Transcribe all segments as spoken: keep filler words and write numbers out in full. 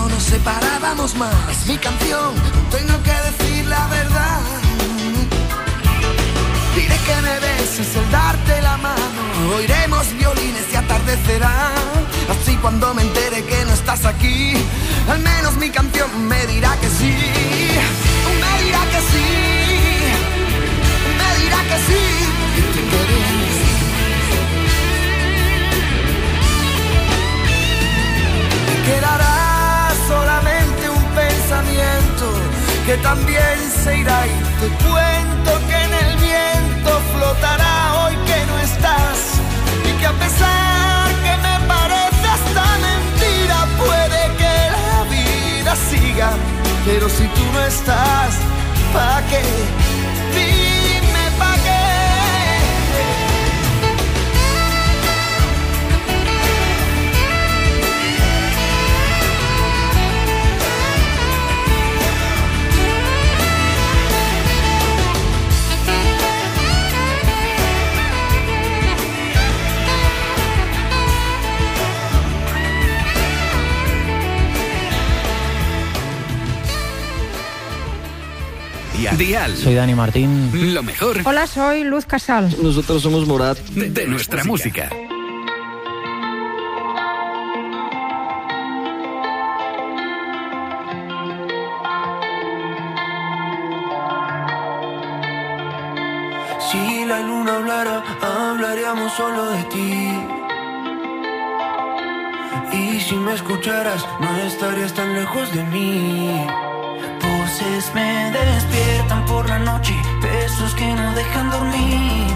no nos separábamos más. Es mi canción, tengo que decir la verdad. Diré que me beses el darte la mano. Oiremos violines y atardecerá. Así cuando me entere que no estás aquí, al menos mi canción me dirá que sí. Me dirá que sí. Me dirá que sí. Te querés. Me quedará solamente un pensamiento que también se irá, y te cuento que en el viento flotará hoy que no estás, y que a pesar que me parece hasta mentira, puede que la vida siga, pero si tú no estás, ¿pa' qué? Dime ¿pa' qué? Dial. Soy Dani Martín. Lo mejor. Hola, soy Luz Casal. Nosotros somos Morat. De, de nuestra música. música. Si la luna hablara, hablaríamos solo de ti. Y si me escucharas, no estarías tan lejos de mí. Voces me despiertan por la noche, besos que no dejan dormir.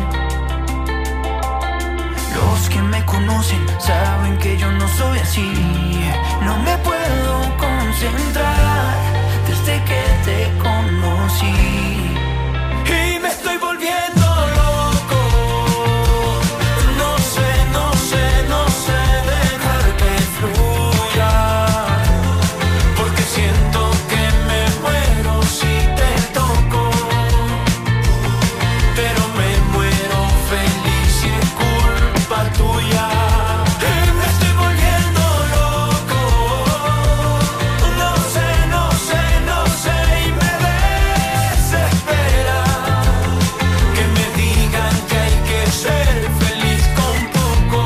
Los que me conocen saben que yo no soy así. No me puedo concentrar desde que te conocí. Y me estoy volviendo loco. No sé, no sé, no sé dejar que fluya, porque siento que me muero si te toco, pero me muero feliz y es culpa tuya. Y me estoy volviendo loco. No sé, no sé, no sé, y me desespera que me digan que hay que ser feliz con poco,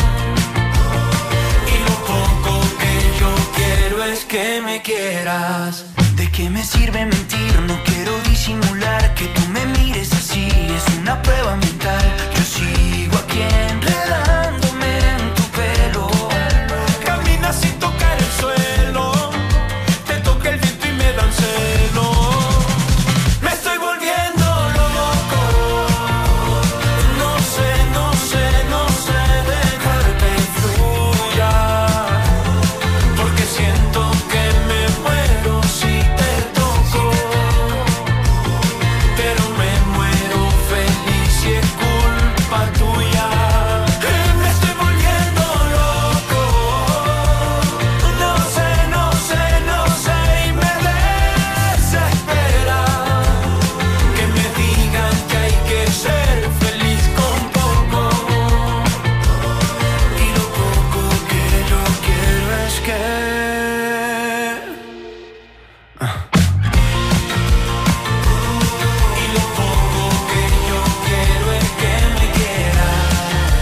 y lo poco que yo quiero es que me quieras. ¿De qué me sirve mentir? No quiero disimular que tú me mires así. Es una prueba mental. Yo sigo aquí enredándome en tu pelo. Camina sin tocar el suelo, te toca el viento y me dan celo. Me estoy volviendo loco. No sé, no sé, no sé dejar que fluya, porque siento que me muero si te toco, pero me muero feliz y es culpa tuya. Y me estoy volviendo loco. No sé, no sé, no sé, y me desespera que me digan que hay que ser feliz con poco, y lo poco que yo quiero es que y lo poco que yo quiero es que me quieras.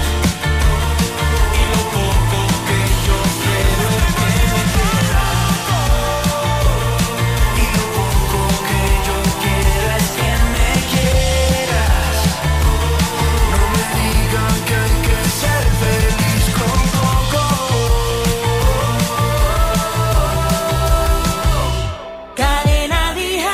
Y lo poco que yo quiero es que me quieras. Y lo poco que yo quiero es que me quieras. No me digan que hay que ser feliz con poco. Cadena Dial.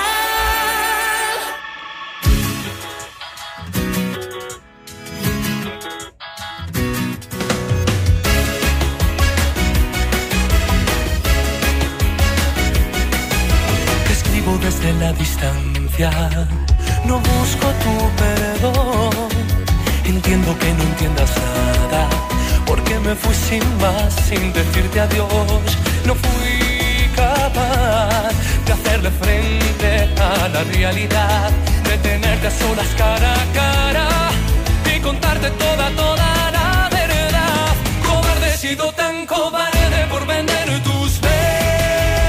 Te escribo desde la distancia, no busco tu perdón. Entiendo que no entiendas nada, porque me fui sin más, sin decirte adiós. No fui capaz de hacerle frente a la realidad, de tenerte a solas cara a cara y contarte toda, toda la verdad. Cobarde, he sido tan cobarde por vender tus besos.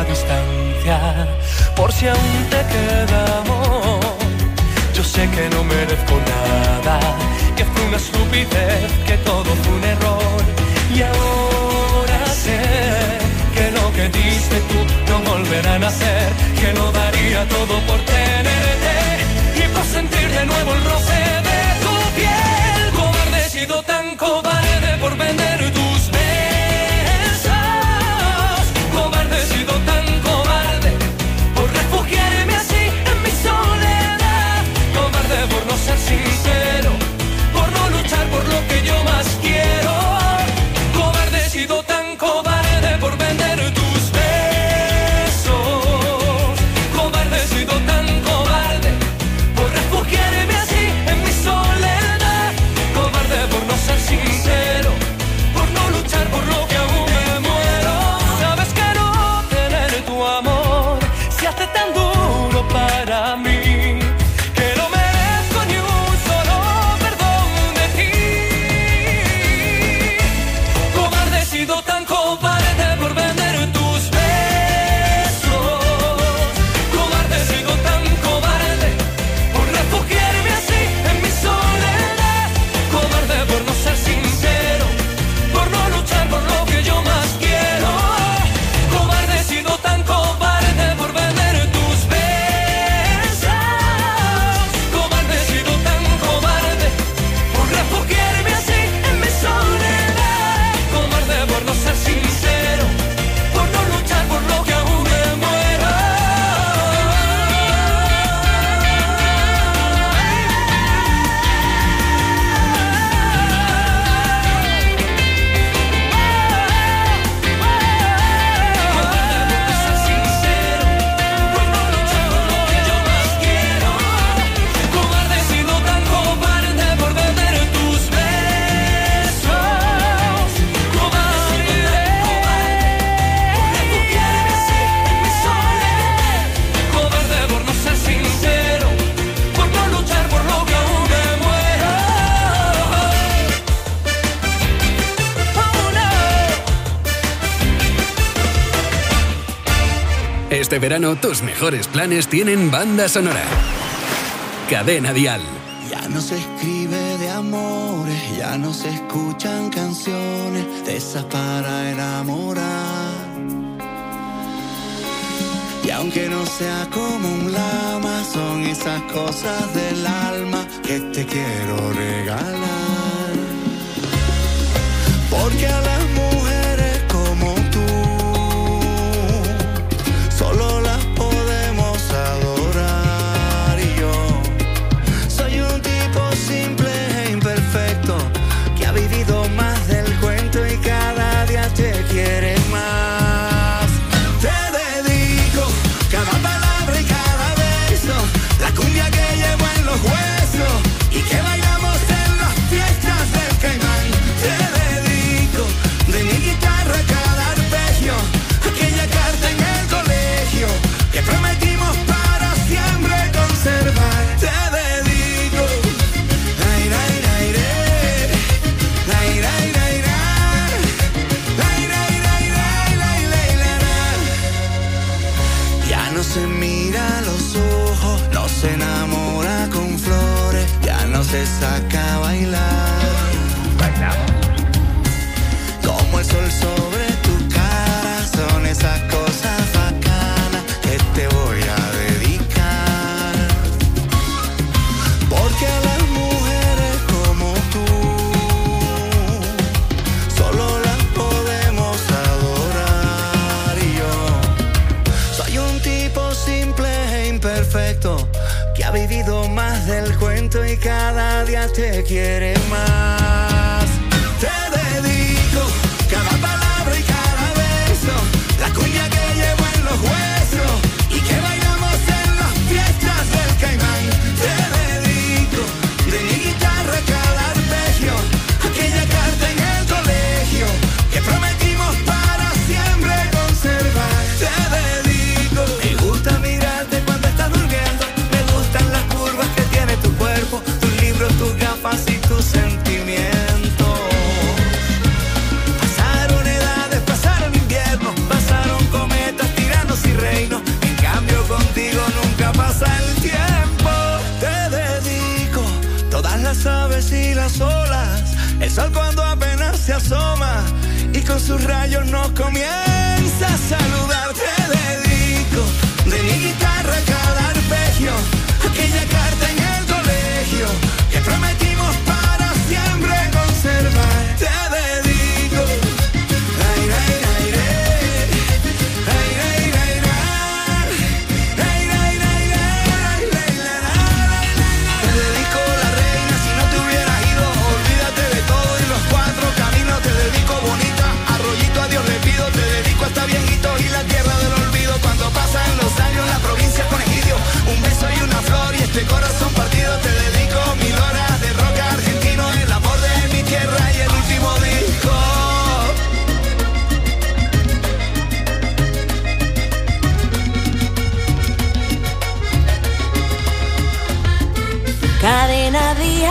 distancia, por si aún te queda amor. Yo sé que no merezco nada, que fue una estupidez, que todo fue un error. Y ahora sé que lo que diste tú no volverá a nacer, que lo daría todo por tenerte y por sentir de nuevo el roce de tu piel. Cobarde, he sido tan cobarde por vender tus besos. Cobarde, he sido tan cobarde por refugiarme así en mi soledad. Cobarde por no ser sincero, por no luchar por lo que yo más quiero. Cobarde, he sido tan cobarde por vender tus besos. Cobarde, he sido tan cobarde por refugiarme así en mi soledad. Cobarde por no ser sincero, por no luchar por lo que aún me muero. Sabes que no tener tu amor se hace tan duro para mí, que no merezco ni un solo perdón de ti. Cobarde, he sido tan cobarde por vender tus besos. Cobarde, he sido tan cobarde por refugiarme así en mi soledad. Cobarde por no ser sincero, por no luchar por lo que yo más quiero. Cobarde, he sido tan cobarde por vender tus besos. Cobarde, he sido tan cobarde por refugiarme así en mi soledad. Cobarde por no ser sincero, por no luchar por lo que aún me muero. Cobarde, he sido tan cobarde por vender tus besos. Cobarde, por refugiarme así en mi soledad. Cobarde por no ser sincero, por no luchar por lo que aún me muero. Este verano tus mejores planes tienen banda sonora. Cadena Dial. Ya no se escribe de amores, ya no se escuchan canciones de esas para enamorar. Y aunque no sea como un lama, son esas cosas del alma que te quiero regalar. Porque a las mujeres como tú solo las podemos adorar. Y yo soy un tipo simple e imperfecto que ha vivido más del cuento y cada día te quiere más. Te dedico cada palabra y cada beso, la cumbia que llevo en los huesos y que bailamos en las fiestas del Caimán. Te dedico de mi guitarra cada arpegio, aquella carta en el colegio que prometimos para siempre conservar. Te dedico ay, ay, ay, ay, ay, ay, ay, ay, ay, ay, ay, ay, ay. Ya no se mira a los ojos, no se enamora con flores, ya no se saca a bailar. Como el sol sobre tu cara, son esas cosas bacanas que te voy a dedicar. Porque a las mujeres como tú solo las podemos adorar. Y yo soy un tipo simple e imperfecto que ha vivido más del cuento y cada día te quiere más. Te dedico cada palabra y cada beso, la cumbia que llevo en los huesos y que bailamos en las fiestas del Caimán. Te dedico de mi guitarra cada arpegio, aquella carta en el colegio que prometimos para siempre conservar. Te dedico, me gusta mirarte cuando estás durmiendo, me gustan las curvas que tiene tu cuerpo, tus libros, tus gafas y tus sentimientos. Pasaron edades, pasaron inviernos, pasaron cometas tirándose las aves y las olas, el sol cuando apenas se asoma y con sus rayos nos comienza a saludar. Te dedico de mi guitarra cada arpegio, aquella carta en el colegio que prometimos para siempre conservar. Te dedico, ay, ay, ay, ay, ay, ay, ay, ay, ay, ay, ay, te dedico la reina, si no te hubieras ido, olvídate de todo y los cuatro caminos. Te dedico bonita, arroyito a Dios le pido, te dedico hasta viejito y la tierra del olvido. Cuando pasan los años la provincia con egidio, un beso y una flor y este corazón partido. Te dedico mil horas de rock argentino, el amor de mi tierra y el último disco. Cadena Dial.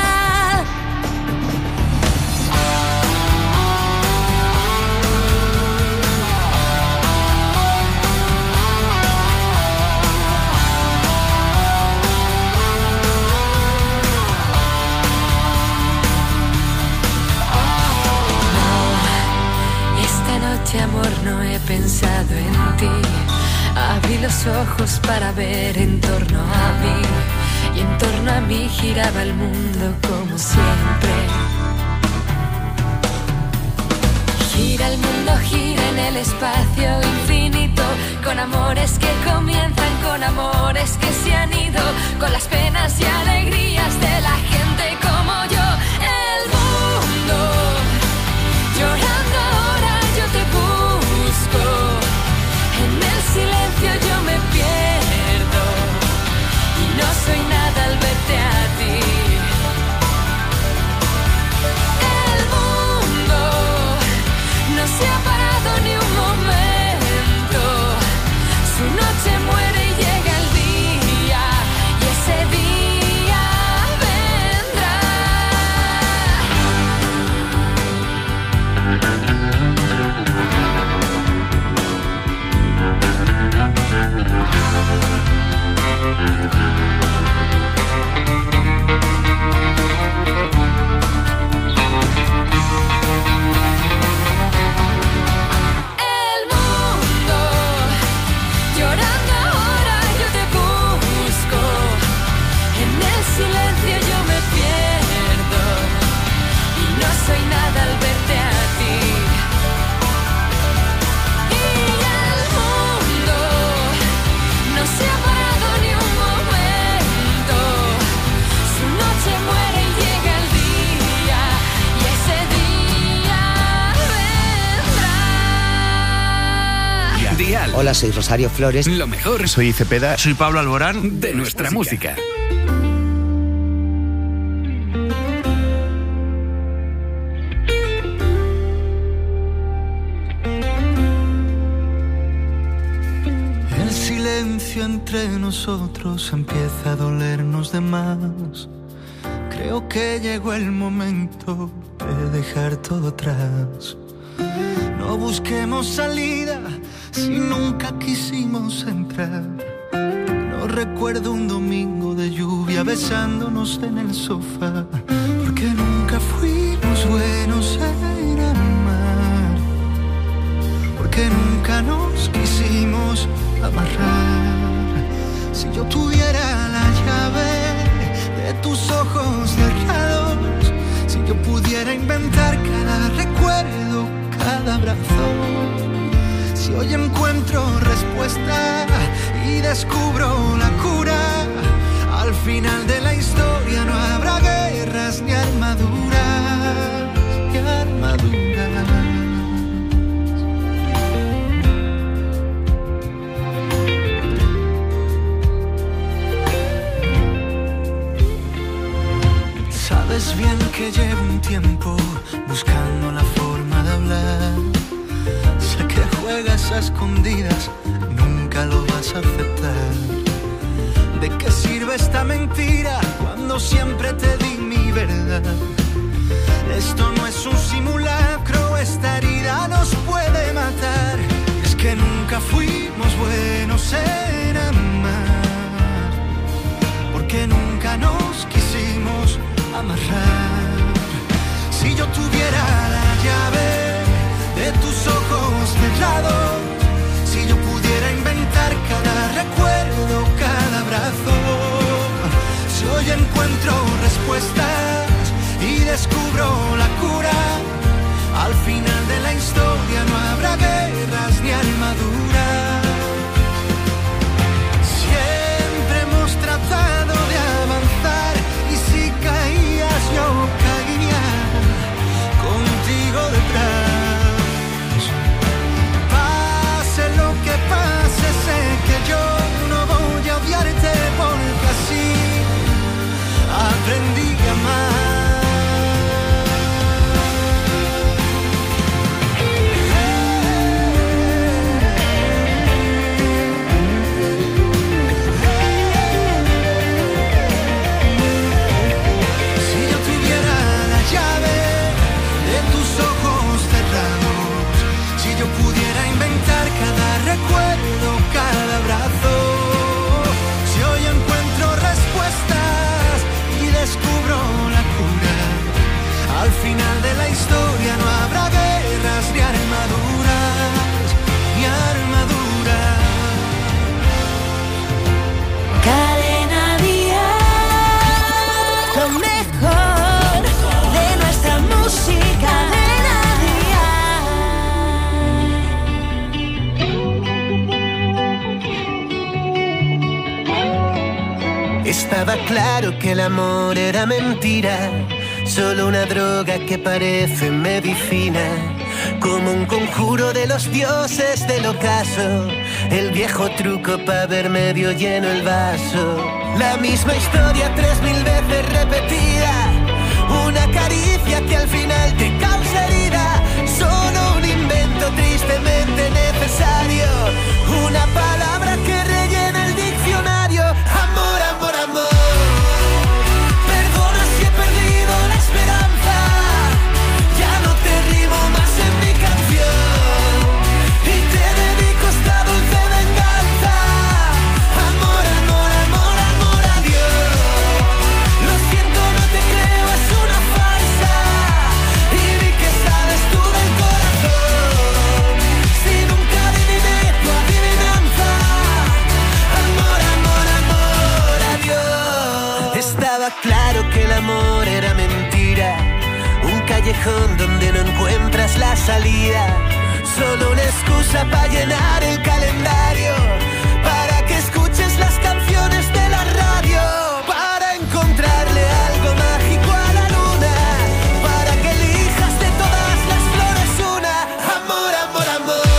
Amor, no he pensado en ti. Abrí los ojos para ver en torno a mí, y en torno a mí giraba el mundo como siempre. Gira el mundo, gira en el espacio infinito, con amores que comienzan, con amores que se han ido, con las penas y alegrías de la gente como yo. El mundo llorando ahora, yo te busco. En el silencio yo me pierdo y no soy nada al verte a ti. El mundo no se ha parado ni un momento. Su noche muere y llega el día, y ese día vendrá. El mundo llorando ahora, yo te busco. En el silencio yo me pierdo y no soy nada al verte a ti. Y el mundo no se ha parado ni un momento. Su noche muere y llega el día, y ese día vendrá. Dial. Hola, soy Rosario Flores. Lo mejor Soy Cepeda. Soy Pablo Alborán. de nuestra música. El silencio entre nosotros empieza a dolernos de más. Creo que llegó el momento de dejar todo atrás. No busquemos salida si nunca quisimos entrar. No recuerdo un domingo de lluvia besándonos en el sofá, porque nunca fuimos buenos en amar, porque nunca nos quisimos amarrar. Si yo tuviera la llave de tus ojos cerrados, si yo pudiera inventar cada recuerdo, cada abrazo, si hoy encuentro respuesta y descubro la cura, al final de la historia no habrá guerras ni armaduras, ni armaduras. Sabes bien que llevo un tiempo buscando la forma de hablar. Sé que juegas a escondidas, nunca lo vas a aceptar. ¿De qué sirve esta mentira cuando siempre te di mi verdad? Esto no es un simulacro, esta herida nos puede matar. Es que nunca fuimos buenos en amar, porque nunca nos quisimos encuentro respuestas y descubro la cura. Al final de la historia no habrá guerras ni armaduras. Siempre hemos tratado de avanzar y si caías yo caía contigo detrás. Pase lo que pase, sé que yo no voy a odiarte porque así aprendí a amar. Recuerdo cada abrazo. Si hoy encuentro respuestas y descubro la cura, al final de la historia no habrá guerras ni armaduras, ni armaduras. Cadena Dial, lo mejor de nuestra música. Estaba claro que el amor era mentira, solo una droga que parece medicina, como un conjuro de los dioses del ocaso, el viejo truco para ver medio lleno el vaso. La misma historia tres mil veces repetida, una caricia que al final te causa herida, solo un invento tristemente necesario, una palabra que rellena el diccionario. Amor, amor, amor. Perdona si he perdido la esperanza, ya no te rimo más en mi canción y te dedico esta dulce venganza. Amor, amor, amor, amor a Dios. Lo siento, no te creo, es una farsa y vi que sabes tú del corazón. Si nunca adiviné tu adivinanza. Amor, amor, amor a Dios. Estaba claro que el amor era mentira, un callejón donde no encuentras la salida, solo una excusa para llenar el calendario, para que escuches las canciones de la radio, para encontrarle algo mágico a la luna, para que elijas de todas las flores una. Amor, amor, amor.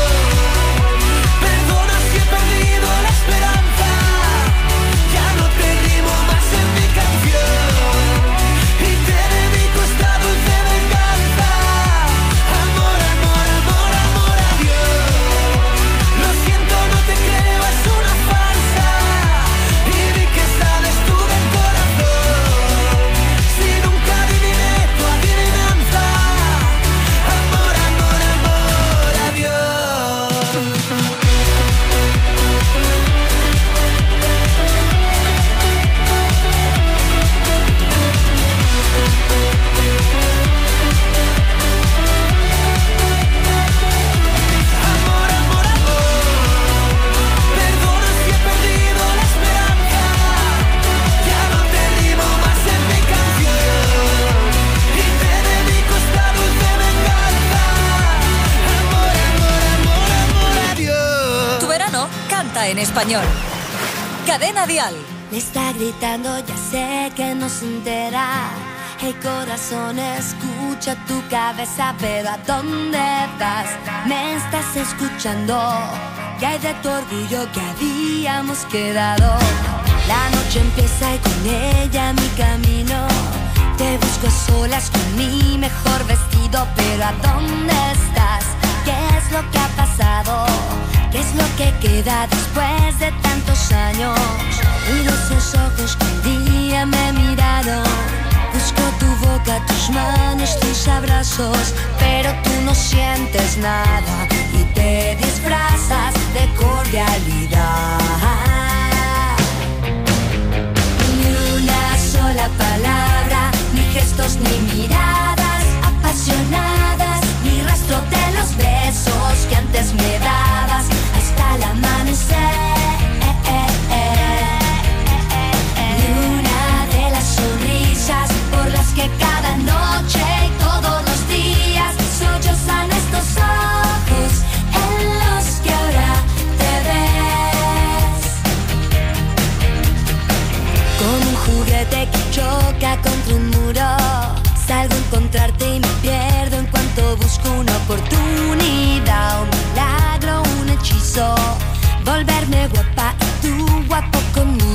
Perdona si he perdido la esperanza, ya no te rimo más en mi canción y te dedico esta dulce venganza. Amor, amor, amor, amor a Dios. Lo siento, no te creo, es una farsa y vi que sabes tú del corazón. Si nunca adiviné tu adivinanza. Amor, amor, amor a Dios. Amor, amor, amor. Perdona si he perdido la esperanza, ya no te rimo más en mi canción y te dedico esta dulce venganza. Amor, amor, amor, amor a Dios. Tu verano canta en español. Cadena Dial. Me está gritando, ya sé que no se entera. El corazón escucha tu cabeza, pero ¿a dónde vas? Me estás escuchando. ¿Qué hay de tu orgullo que habíamos quedado? La noche empieza y con ella mi camino. Te busco a solas con mi mejor vestido, pero ¿a dónde estás? ¿Qué es lo que ha pasado? ¿Qué es lo que queda después de tantos años? Miro esos ojos que un día me miraron. Busco tu boca, tus manos, tus abrazos, pero tú no sientes nada y te disfrazas de cordialidad. Ni una sola palabra, ni gestos ni miradas apasionadas, ni rastro de los besos que antes me dabas hasta el amanecer. Ni una de las sonrisas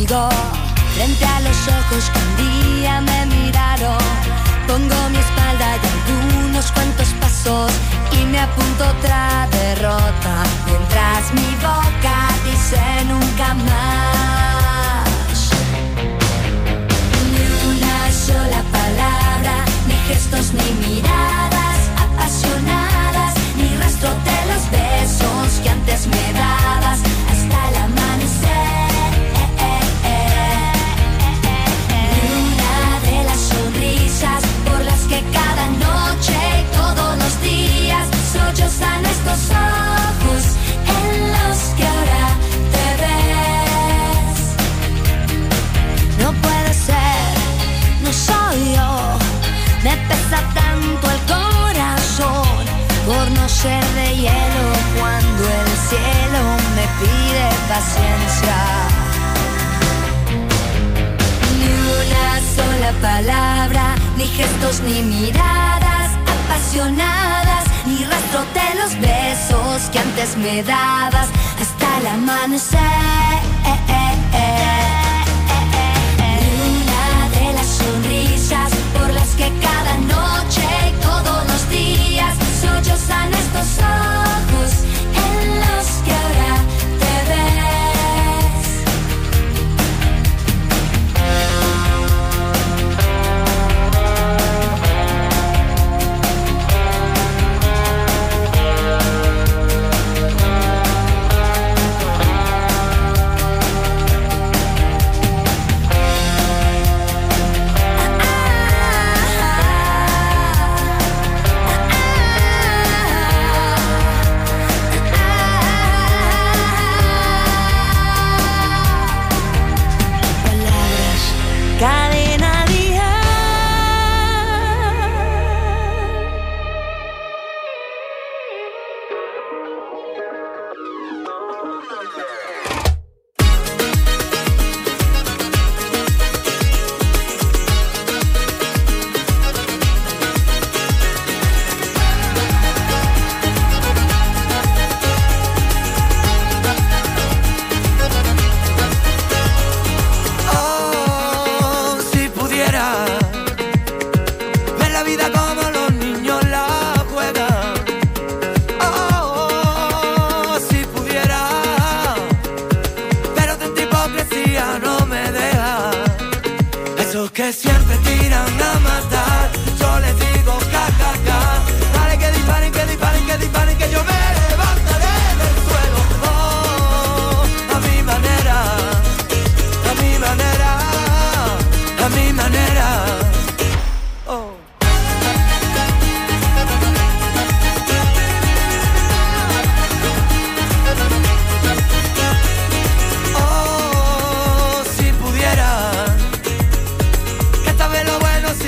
contigo, frente a los ojos que un día me miraron. Pongo mi espalda y algunos cuantos pasos y me apunto otra derrota, mientras mi boca dice nunca más. Ni una sola palabra, ni gestos ni miradas apasionadas, ni rastro de los besos que antes me dabas hasta el amanecer. Ni una de las sonrisas por las que cada noche y todos los días sollozan estos ojos en los que ahora te ves. No puede ser, no soy yo, me pesa tanto el corazón por no ser de hielo cuando el cielo me pide paciencia. Ni una sola palabra, ni gestos ni miradas apasionadas, ni rastro de los besos que antes me dabas hasta el amanecer. Ni una de las sonrisas por las que cada noche y todos los días sollozan estos ojos en los que ahora te ves. Cadena Dial. Que siempre tiran a matar, yo les digo ja, ja, ja. Dale que disparen, que disparen, que disparen, que yo me levantaré del suelo. Oh, a mi manera, a mi manera, a mi manera. Oh. Oh, si pudiera, que esta vez lo bueno sí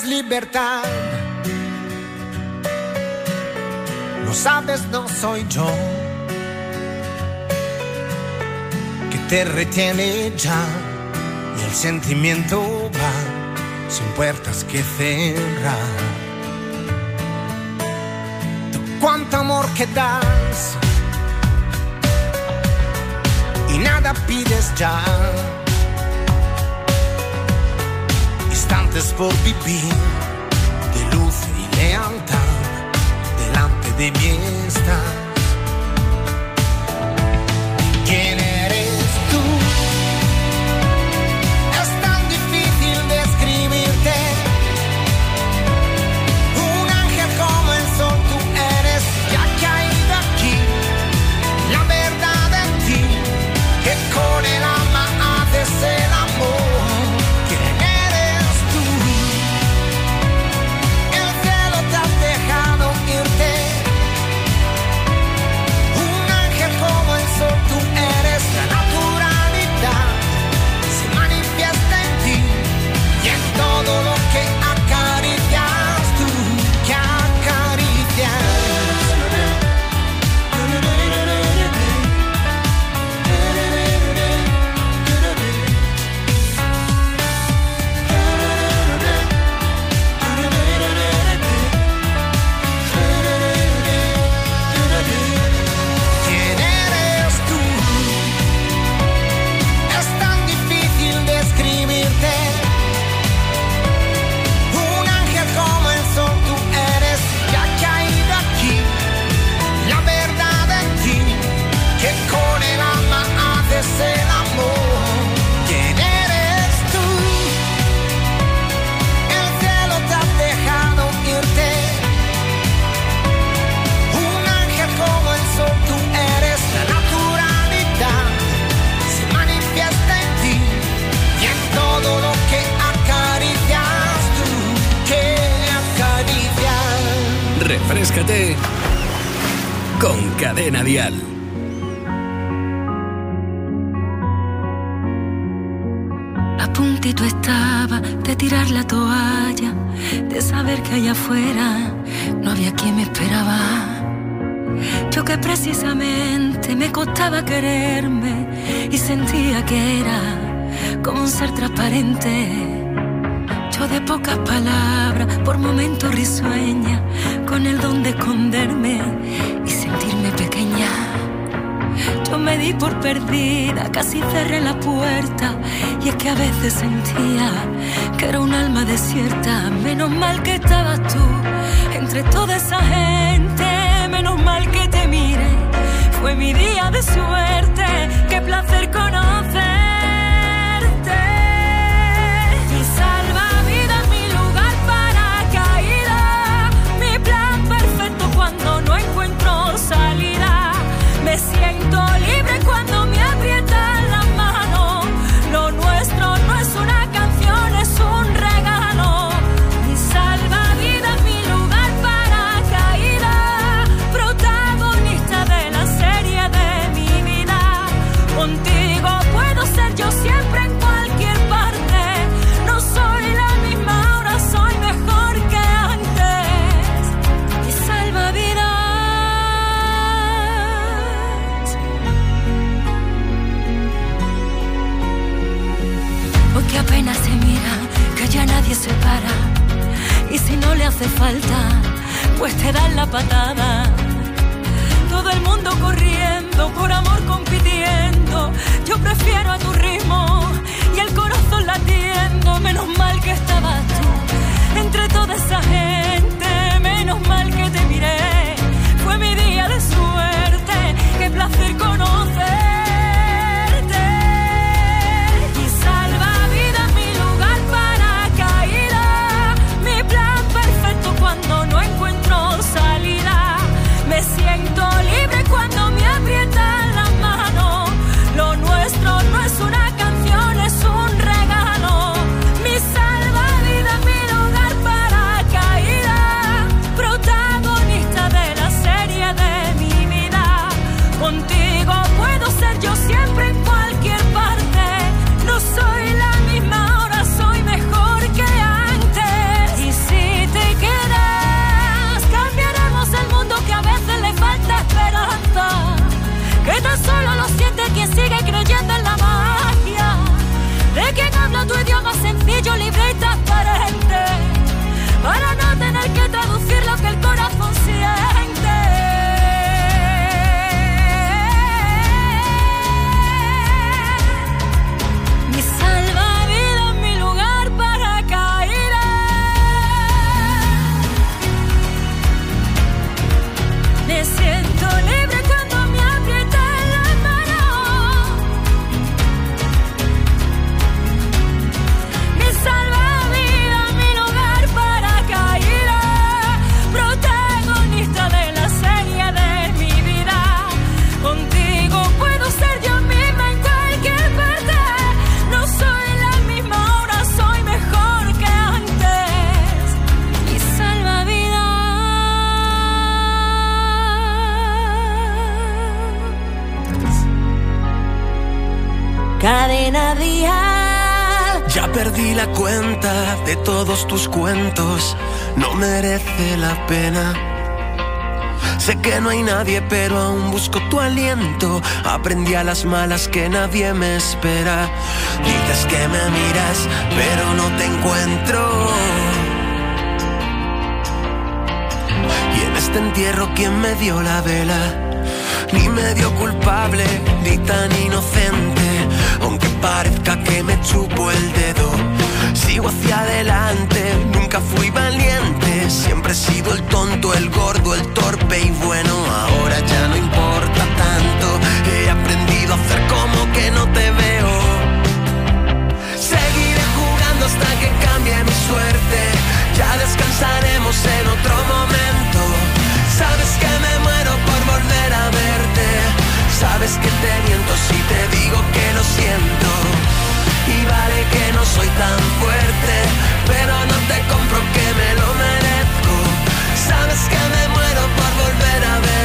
libertad. Lo sabes, no soy yo que te retiene ya, y el sentimiento va sin puertas que cerrar. Tú, cuánto amor que das y nada pides ya. Instantes por vivir de luz y lealtad delante de mí está. ¿Quién eres tú? Es tan difícil describirte. Un ángel como el sol tú eres, ya que ha caído aquí la verdad en ti, que con el alma haces el amor. Refréscate con Cadena Dial. A puntito estaba de tirar la toalla, de saber que allá afuera no había quien me esperaba. Yo que precisamente me costaba quererme y sentía que era como un ser transparente. Yo de pocas palabras, por momentos risueña, con el don de esconderme y sentirme pequeña. Yo me di por perdida, casi cerré la puerta, y es que a veces sentía que era un alma desierta. Menos mal que estabas tú entre toda esa gente, menos mal que te miré, fue mi día de suerte, qué placer conocerte. Mi salvavidas, mi lugar para caída, mi plan perfecto cuando no encuentro salida. Me siento libre cuando me aprietan las manos. Lo nuestro no es una canción, es un regalo. Mi salvavidas, mi lugar para caída, protagonista de la serie de mi vida. Contigo puedo ser yo siempre en cualquier parte. No soy la misma, ahora soy mejor que antes. Mi salvavidas. Porque apenas se mira, que ya nadie se para. Y si no le hace falta, pues te dan la patada. Todo el mundo corriendo, por amor compitiendo. Yo prefiero a tu ritmo y el corazón latiendo. Menos mal que estabas tú entre toda esa gente. Menos mal que te miré, fue mi día de suerte. Qué placer conocerte. Mi salvavidas, mi lugar para caída, mi plan perfecto cuando no encuentro salida. Me siento libre cuando me aprietan las manos. Lo nuestro no es una canción, es un regalo. Mi salvavidas, mi lugar para caída, protagonista de la serie de mi vida. Contigo puedo ser yo siempre en cualquier parte. No soy la misma, ahora soy mejor que antes. Mi Cadena Dial. Ya perdí la cuenta de todos tus cuentos, no merece la pena. Sé que no hay nadie, pero aún busco tu aliento. Aprendí a las malas que nadie me espera. Dices que me miras, pero no te encuentro. Y en este entierro, ¿quién me dio la vela? Ni medio culpable, ni tan inocente. Aunque parezca que me chupo el dedo, sigo hacia adelante, nunca fui valiente. Siempre he sido el tonto, el gordo, el torpe y bueno, ahora ya no importa tanto. He aprendido a hacer como que no te veo. Seguiré jugando hasta que cambie mi suerte. Ya descansaremos en otro momento. Sabes que me muero por volver a verte. Sabes que te miento si te digo que lo siento. Y vale que no soy tan fuerte, pero no te compro que me lo merezco. Sabes que me muero por volver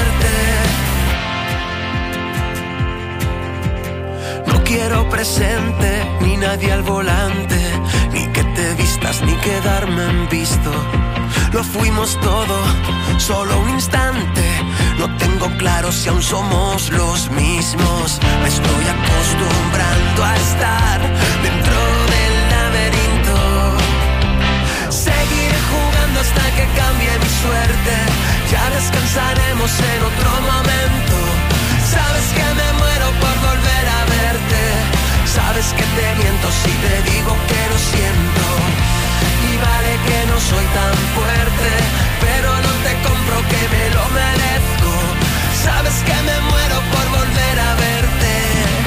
a verte. No quiero presente, ni nadie al volante, ni que te vistas, ni quedarme en visto. Lo fuimos todo, solo un instante. No tengo claro si aún somos los mismos. Me estoy acostumbrando a estar dentro del laberinto. Seguiré jugando hasta que cambie mi suerte. Ya descansaremos en otro momento. Sabes que me muero por volver a verte. Sabes que te miento si te digo que lo siento. Y vale que no soy tan fuerte, pero no te compro que me lo merezco. Sabes que me muero por volver a verte.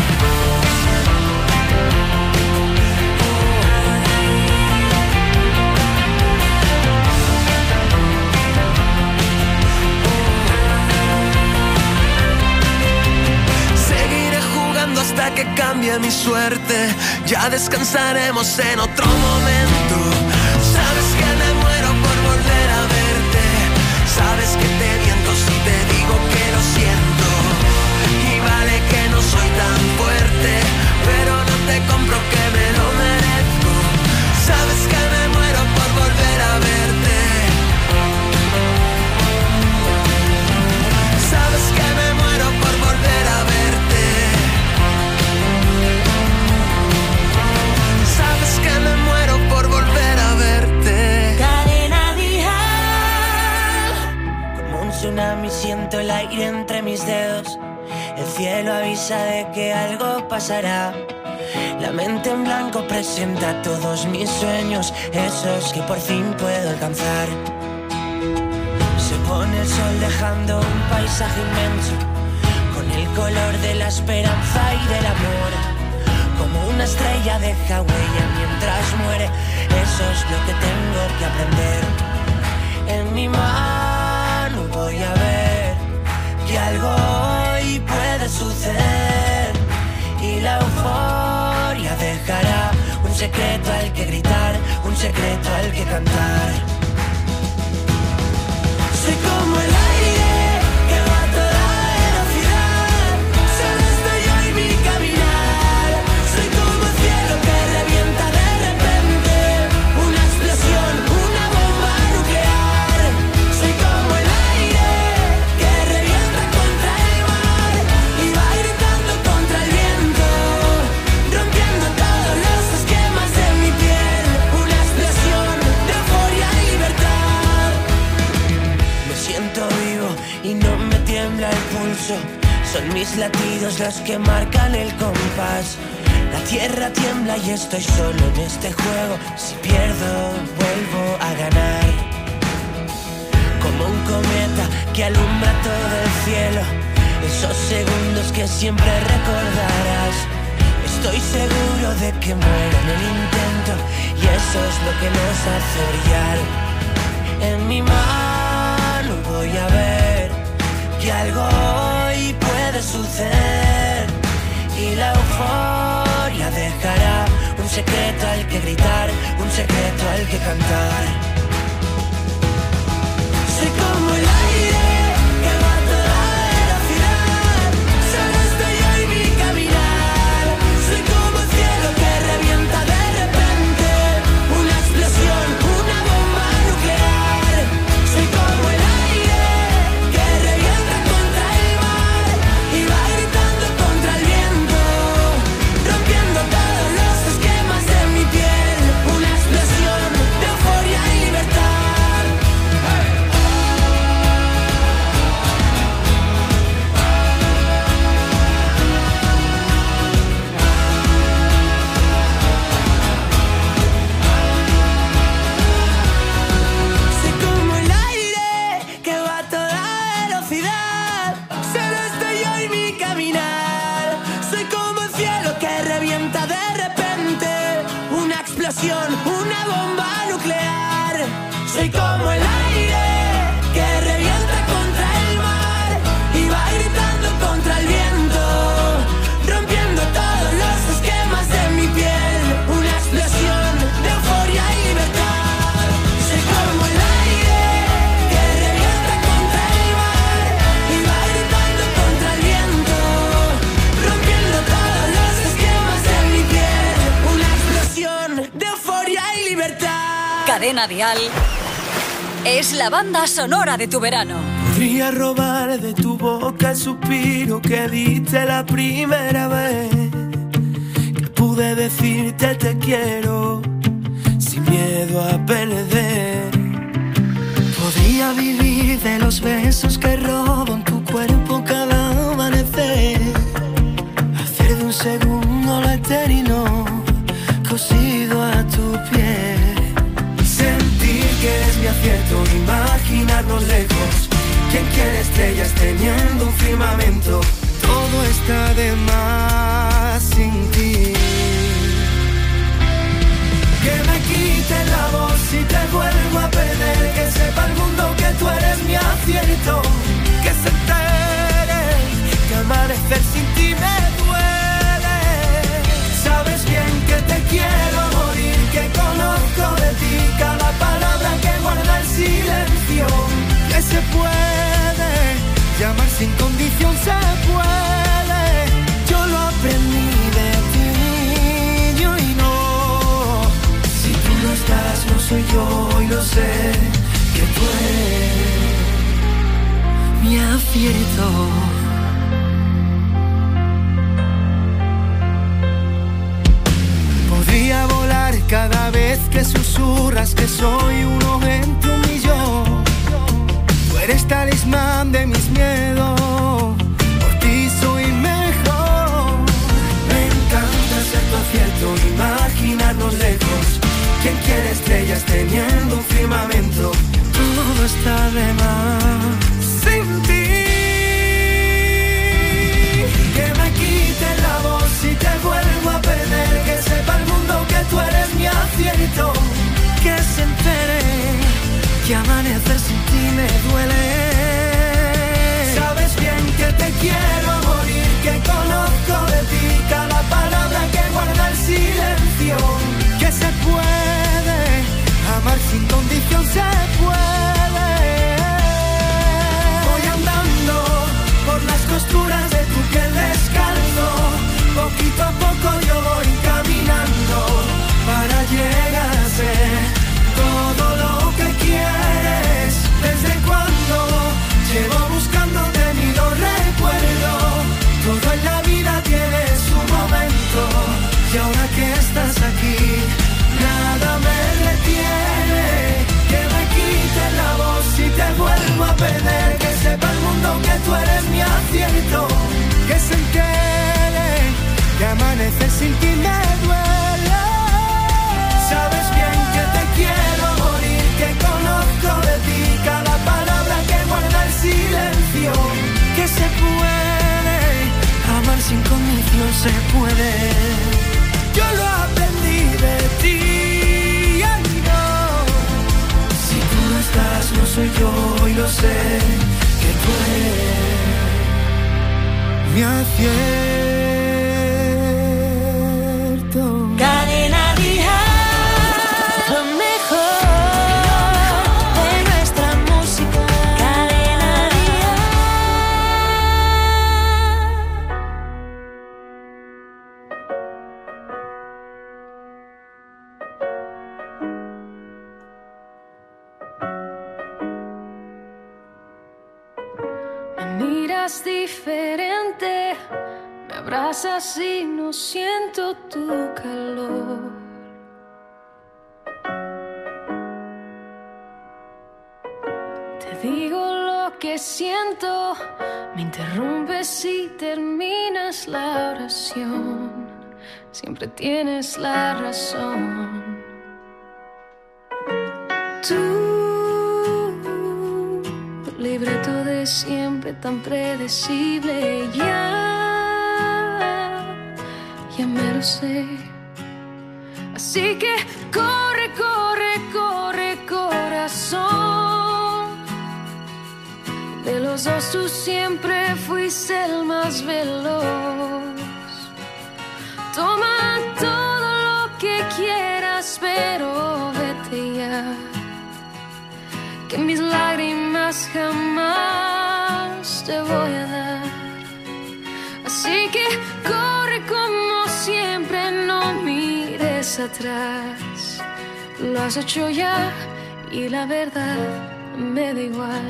Seguiré jugando hasta que cambie mi suerte. Ya descansaremos en otro momento. Sabes que me muero por volver a verte. Sabes que te miento si te digo que lo siento. Y vale que no soy tan fuerte, pero no te compro que me lo merezco. Sabes que me muero por volver a verte. Sabes que me muero por volver a verte. Sabes que me muero por volver a verte. Cadena Dial. Como un tsunami siento el aire entre mis dedos. El cielo avisa de que algo pasará. La mente en blanco presenta todos mis sueños, esos que por fin puedo alcanzar. Se pone el sol dejando un paisaje inmenso, con el color de la esperanza y del amor. Como una estrella deja huella mientras muere, eso es lo que tengo que aprender. En mi mano voy a ver que algo hoy puede suceder, y la euforia dejará un secreto al que gritar, un secreto al que cantar. Soy como el aire que va a toda velocidad, solo estoy yo y mi caminar. Soy como el cielo que revienta de repente, una explosión, una bomba nuclear. Soy como el aire que revienta contra el mar y va gritando contra el viento, rompiendo todos los esquemas de mi piel. Una explosión de euforia y libertad. Me siento vivo y no me tiembla el pulso. Son mis latidos los que marcan el compás. La tierra tiembla y estoy solo en este juego. Si pierdo, vuelvo a ganar. Como un cometa que alumbra todo el cielo, esos segundos que siempre recordarás. Estoy seguro de que muero en el intento, y eso es lo que nos hace brillar. En mi mano voy a ver que algo hoy puede suceder, y la euforia dejará un secreto al que gritar, un secreto al que cantar. Soy como el aire que va a toda velocidad, solo estoy yo y mi caminar. Soy como explosión, una bomba nuclear. Soy como el aire que revienta contra el mar y va gritando contra el viento, rompiendo todos los esquemas de mi piel. Una explosión de euforia y libertad. Soy como el aire que revienta contra el mar y va gritando contra el viento, rompiendo todos los esquemas de mi piel. Una explosión de euforia y libertad. Cadena Dial es la banda sonora de tu verano. Podría robar de tu boca el suspiro que diste la primera vez que pude decirte te quiero sin miedo a perder. Podría vivir de los besos que roban tu cuerpo cada amanecer, hacer de un segundo lo eterno cosido a tu piel. Sentir que eres mi acierto, imaginarnos lejos. ¿Quién quiere estrellas teniendo un firmamento? Todo está de más sin ti. Que me quiten la voz si te vuelvo a perder. Que sepa el mundo que tú eres mi acierto. Que se entere que amanecer sin ti me duele. Sabes bien que te quiero morir, que conozco de ti cada palabra que guarda el silencio. Que se puede llamar sin condición, se puede. Yo lo aprendí de ti, yo y no. Si tú no estás, no soy yo y lo sé. Que tú eres mi acierto. Podría volar cada vez que susurras que soy uno entre un millón. Tú eres talismán de mis miedos, por ti soy mejor. Me encanta ser tu acierto, imaginarnos lejos. ¿Quién quiere estrellas teniendo un firmamento? Todo está de más sin ti. Que me quite la voz si te vuelvo a perder. Que sepa el mundo que tú eres mi acierto. Que se entere que amanecer sin ti me duele. Sabes bien que te quiero morir, que conozco de ti cada palabra que guarda el silencio. Que se puede amar sin condición, se puede. Voy andando por las costuras de tu piel descalzo. Poquito a poco yo voy caminando para llegar a ser todo lo que quieres. Desde cuando llevo buscándote ni lo recuerdo. Todo en la vida tiene su momento y ahora que estás aquí nada me detiene. Que me quiten la voz si te vuelvo a perder. Que sepa el mundo que tú eres mi acierto. Que se entere que amanecer sin ti me duele. Sabes bien que te quiero morir, que conozco de ti cada palabra que guarda el silencio. Que se puede amar sin condición, se puede. Yo lo aprendí de ti, ay no. Si tú no estás, no soy yo y lo sé. Que tú eres mi acierto. Cadena Dial, lo mejor de nuestra música. Cadena Dial. Me miras diferente, me abrazas y no siento tu calor. Te digo lo que siento, me interrumpes y terminas la oración. Siempre tienes la razón. Tú, libreto de siempre tan predecible, ya, ya me lo sé. Así que corre, corre, corre, corazón. De los dos tú siempre fuiste el más veloz. Toma todo lo que quieras, pero vete ya. Que mis lágrimas jamás te voy a dar. Así que corre como siempre, no mires atrás. Lo has hecho ya y la verdad me da igual.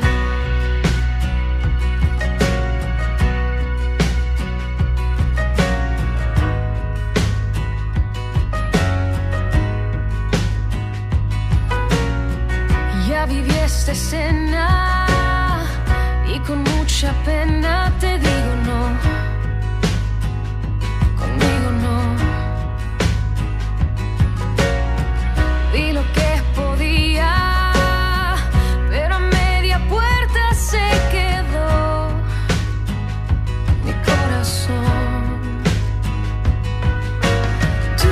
Ya viví esta escena y con mucha pena te digo no. Conmigo no. Vi lo que podía, pero a media puerta se quedó mi corazón. Tú,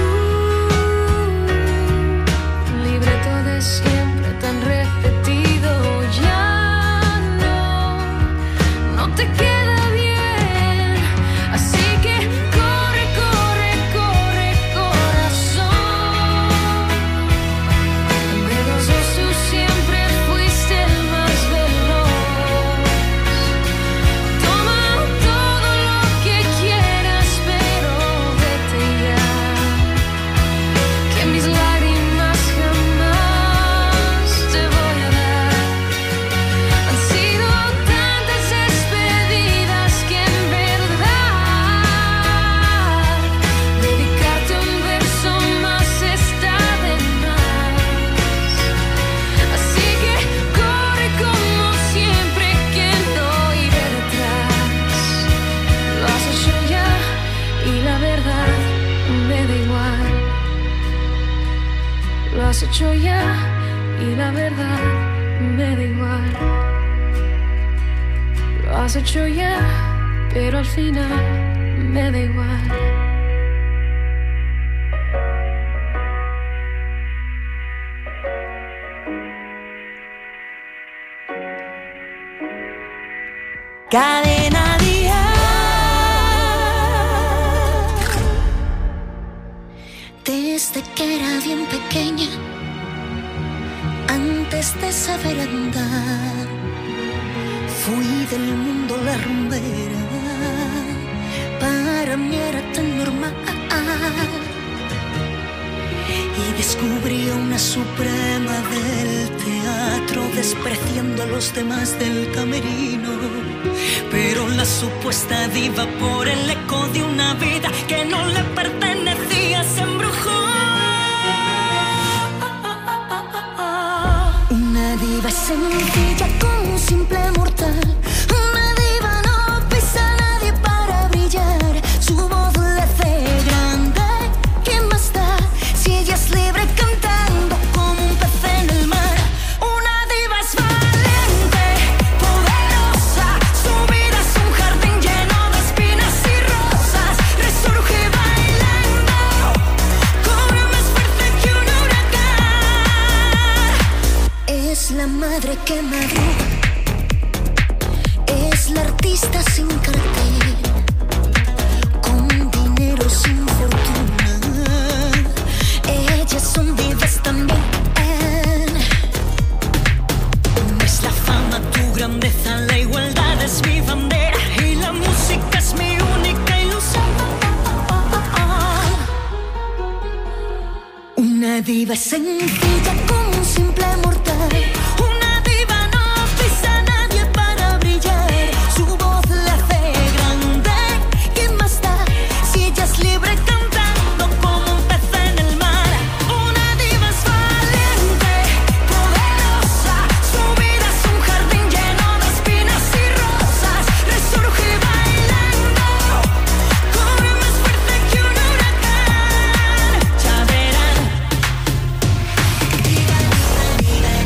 libreto de siempre tan repetido, ya no, no te queda bien. Así que corre, corre, corre, corazón. De los dos tú siempre fuiste el más veloz. Toma todo lo que quieras, pero vete ya. Que mis lágrimas jamás te voy a dar. Han sido tantas despedidas que en verdad dedicarte un verso más está de más. Así que corre como siempre, que no iré detrás. Lo has hecho ya y la verdad me da igual. Lo has hecho ya y la verdad me da igual. Lo has hecho ya, pero al final me da igual. Cadena Dial. Desde que era bien pequeña, antes de saber andar, fui del mundo la rumbera. Para mí era tan normal. Y descubrí a una suprema del teatro, despreciando a los demás del camerino. Pero la supuesta diva, por el eco de una vida que no le pertenecía, se embrujó. Una diva sencilla como un simple mortal. Una diva no pisa a nadie para brillar. Su voz le hace grande. ¿Qué más da si ella es libre cantando como un pez en el mar? Una diva es valiente, poderosa. Su vida es un jardín lleno de espinas y rosas. Resurge bailando, cobra más fuerza que un huracán. Es la madre que madruga, es la artista sin cartel, con dinero sin fortuna. Ellas son divas también. No es la fama tu grandeza, la igualdad es mi bandera y la música es mi única ilusión. Una diva sencilla como un simple mortal. Una diva no pisa a nadie para brillar. Su voz le hace grande. ¿Qué más da si ella es libre cantando como un pez en el mar? Una diva es valiente, poderosa. Su vida es un jardín lleno de espinas y rosas. Resurge bailando, cobra más fuerza que un huracán. Ya verán. Diva, diva, diva.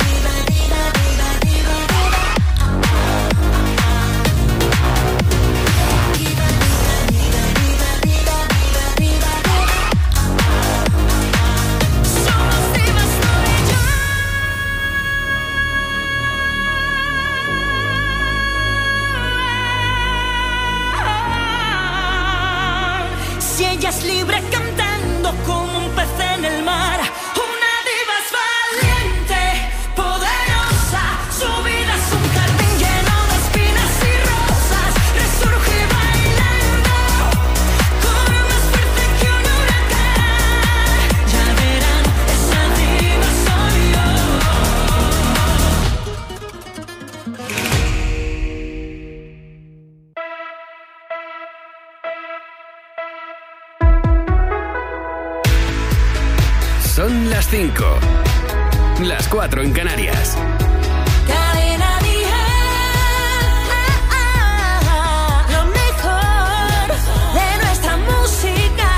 ella es libre cantando como un pez en el mar. Una diva es valiente, poderosa, su vida es un jardín lleno de espinas y rosas. Resurge bailando con más fuerza que un huracán. Ya verán, esa diva soy yo. Son las cinco. Las cuatro en Canarias. Cadena Dial, lo mejor de nuestra música.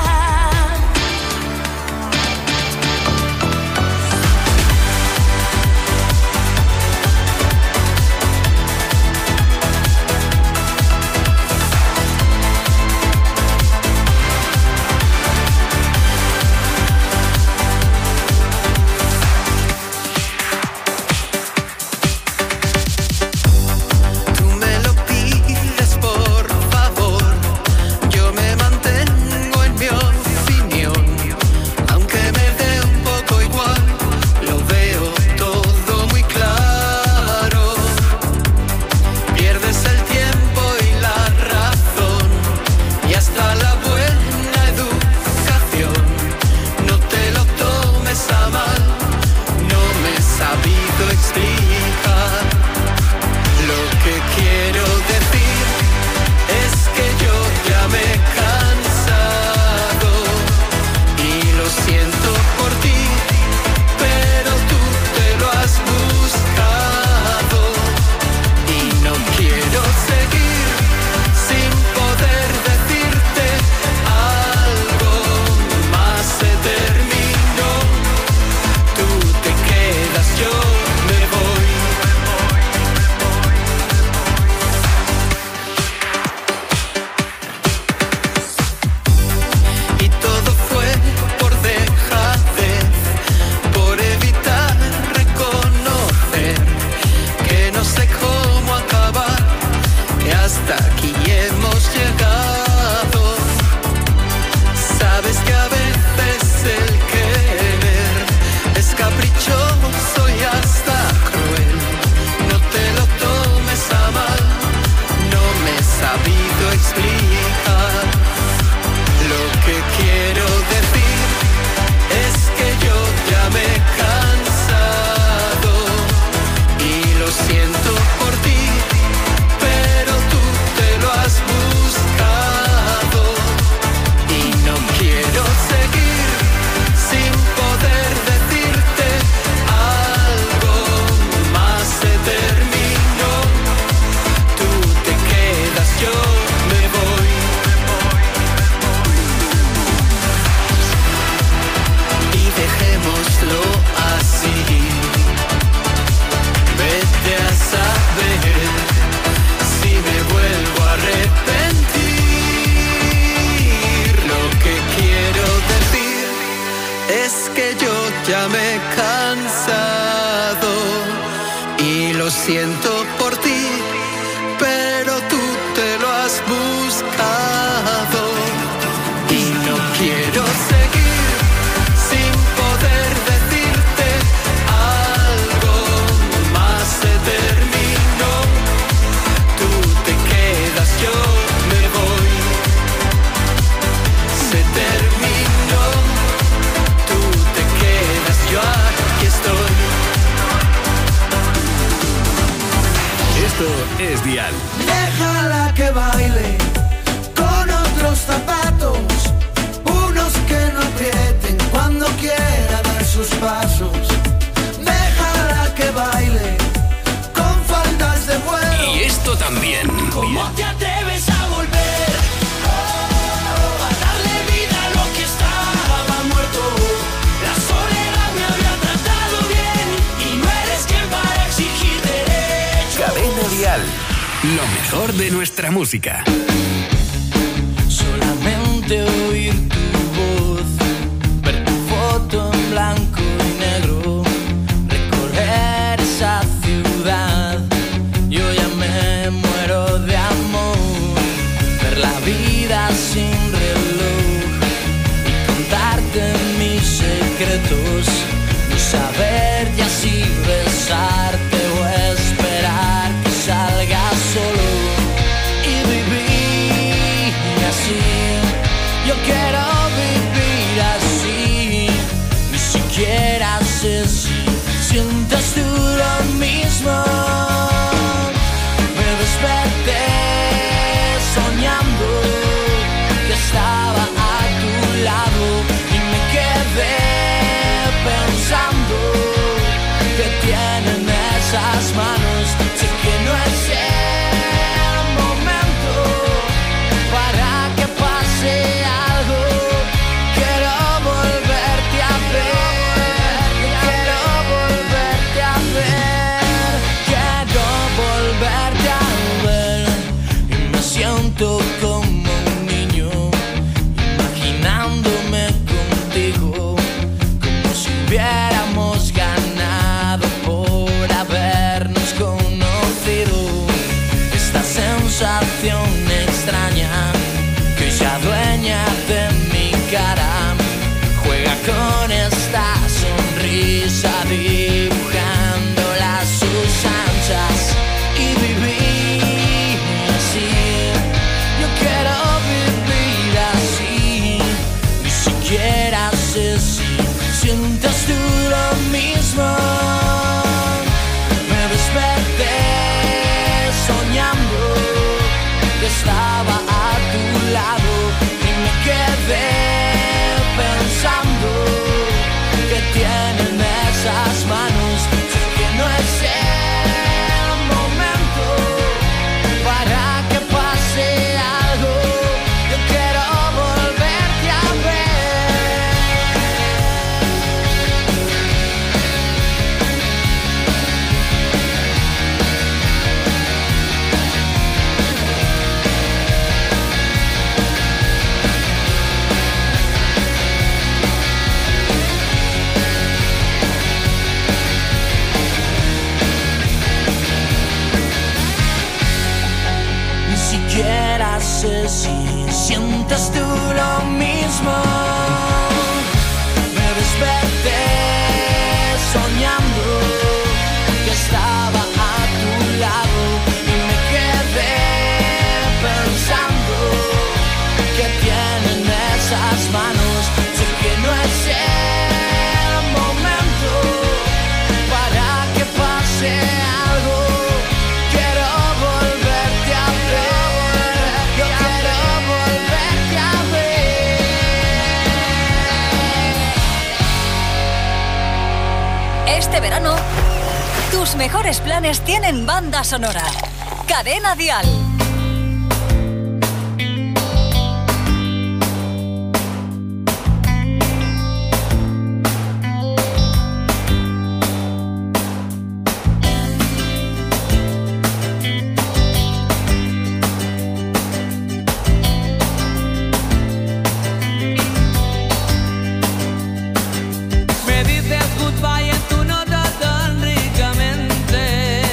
Tú me lo pides, por favor. Yo me mantengo en mi opinión, aunque me dé un poco igual. Lo veo todo muy claro. Pierdes el tiempo y la razón, y hasta la buena educación. No te lo tomes a mal, no me he sabido explicar. Lo que quiero decir es que yo ya me he cansado y lo siento por ti, pero tú te lo has buscado y no quiero seguir sin poder decirte algo más. Se terminó, tú te quedas, yo me voy. Y todo fue por dejadez, por evitar reconocer que no sé cómo acabar, que hasta aquí hemos llegado. Sabes que a veces el querer es caprichoso y hasta cruel. No te lo tomes a mal, no me he sabido explicar. Lo que quiero decir es que yo ya me he cansado y lo siento por ti, pero tú te lo has buscado y no quiero seguir sin poder decirte algo más. Se terminó, tú te quedas, yo me voy. Y dejémoslo así. Vete a saber si me vuelvo a arrepentir. Lo que quiero decir es que yo ya me he cansado y lo siento por ti, pero tú te lo has buscado y no quiero seguir sin poder decirte algo más. Se terminó, tú te quedas, yo me voy. Se terminó, tú te quedas, yo aquí estoy. Esto es Dial. Déjala que baile con otros zapatos, unos que no aprieten cuando quiera dar sus pasos. Déjala que baile con faldas de vuelo. Y esto también. ¿Cómo te atreves a volver oh, a darle vida a lo que estaba muerto? La soledad me había tratado bien y no eres quien para exigir derechos. Cadena Dial. Lo mejor de nuestra música. Solamente oír tu voz, ver tu foto en blanco y negro, recorrer esa ciudad. Yo ya me muero de amor, ver la vida sin reloj, saber ya si besarte o esperar que salga solo y vivir así. Yo quiero vivir así, ni siquiera sé si sientes tú lo mismo. Me desperté soñando que estaba a tu lado y me quedé pensando que tienen esas manos. Sé que no es el momento para que pase algo. Quiero volverte a ver, quiero volverte a ver, quiero volverte a ver. Y me siento como un niño imaginándome contigo, como si hubiéramos ganado por habernos conocido. Esta sensación extraña que se adueña de mi cara juega con esta sonrisa dibujándola a sus anchas y vivir así. Yo quiero vivir así, ni siquiera sé si sientes tú lo mismo. Me desperté soñando que estaba a tu lado y me quedé pensando que tienen esas manos. Sé que no es el momento para que pase algo. Yo quiero volverte a Ni siquiera sé si sientes tú lo mismo. Me desperté soñando que estaba a tu lado y me quedé pensando que tienen esas manos. Sé que no es el momento para que pase algo. Quiero volverte a ver, yo quiero volverte a ver. Este verano, tus mejores planes tienen banda sonora. Cadena Dial. Me dices goodbye en tu nota tan ricamente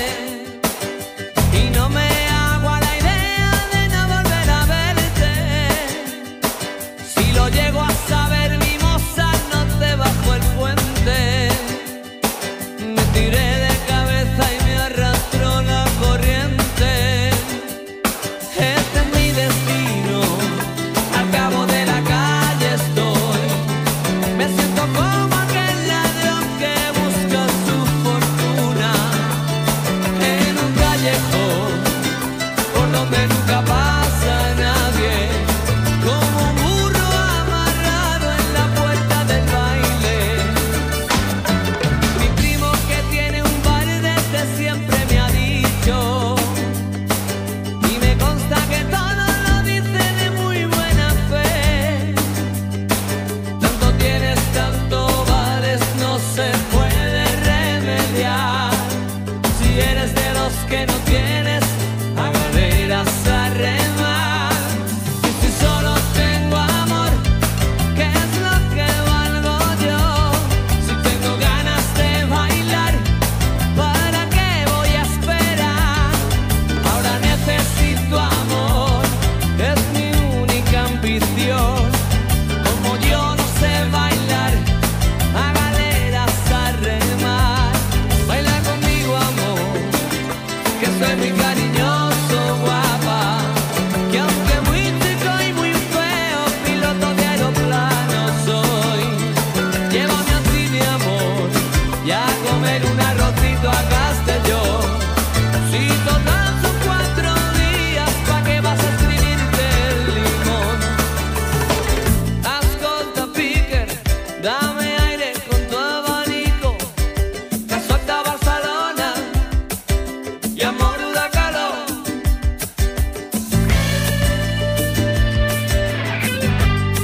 y no me hago a la idea de no volver a verte. Si lo llego a